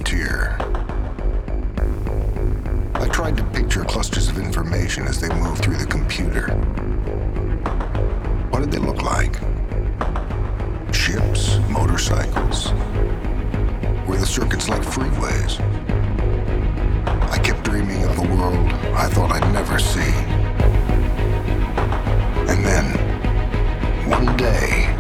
frontier. I tried to picture clusters of information as they moved through the computer. What did they look like? Ships, motorcycles? Were the circuits like freeways? I kept dreaming of a world I thought I'd never see. And then, one day,